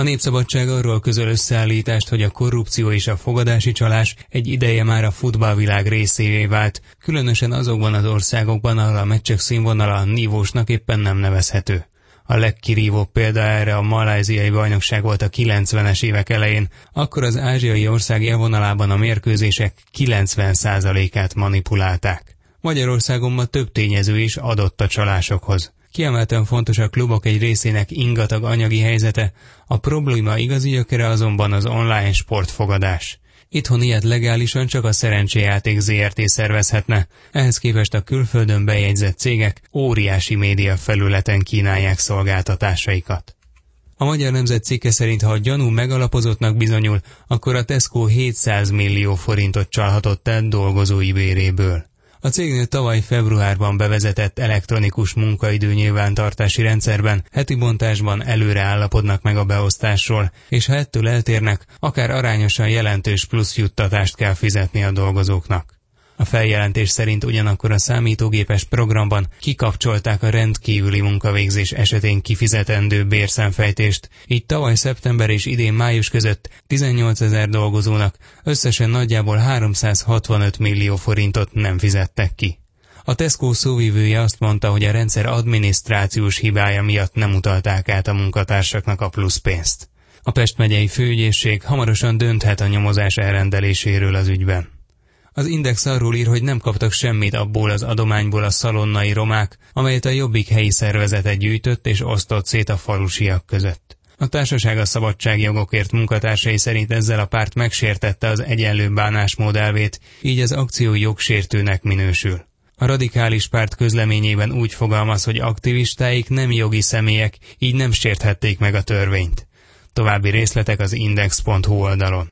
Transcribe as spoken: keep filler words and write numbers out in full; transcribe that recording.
A Népszabadság arról közöl összeállítást, hogy a korrupció és a fogadási csalás egy ideje már a futballvilág részévé vált, különösen azokban az országokban, ahol a meccsek színvonala nívósnak éppen nem nevezhető. A legkirívóbb példa erre a malajziai bajnokság volt a kilencvenes évek elején, akkor az ázsiai ország élvonalában a mérkőzések kilencven százalékát manipulálták. Magyarországon ma több tényező is adott a csalásokhoz. Kiemelten fontos a klubok egy részének ingatag anyagi helyzete, a probléma igazi gyökere azonban az online sportfogadás. Itthon ilyet legálisan csak a Szerencséjáték zé er té szervezhetne, ehhez képest a külföldön bejegyzett cégek óriási média felületen kínálják szolgáltatásaikat. A Magyar Nemzet cikke szerint, ha a gyanú megalapozottnak bizonyul, akkor a Tesco hétszáz millió forintot csalhatott el dolgozói béréből. A cégnél tavaly februárban bevezetett elektronikus munkaidő nyilvántartási rendszerben heti bontásban előre állapodnak meg a beosztásról, és ha ettől eltérnek, akár arányosan jelentős plusz juttatást kell fizetni a dolgozóknak. A feljelentés szerint ugyanakkor a számítógépes programban kikapcsolták a rendkívüli munkavégzés esetén kifizetendő bérszámfejtést, így tavaly szeptember és idén május között tizennyolcezer dolgozónak összesen nagyjából háromszázhatvanöt millió forintot nem fizettek ki. A Tesco szóvivője azt mondta, hogy a rendszer adminisztrációs hibája miatt nem utalták át a munkatársaknak a plusz pénzt. A Pest megyei főügyészség hamarosan dönthet a nyomozás elrendeléséről az ügyben. Az Index arról ír, hogy nem kaptak semmit abból az adományból a szalonnai romák, amelyet a Jobbik helyi szervezete gyűjtött és osztott szét a falusiak között. A társaság a szabadságjogokért munkatársai szerint ezzel a párt megsértette az egyenlő bánásmód elvét, így az akció jogsértőnek minősül. A radikális párt közleményében úgy fogalmaz, hogy aktivistáik nem jogi személyek, így nem sérthették meg a törvényt. További részletek az index pont hu oldalon.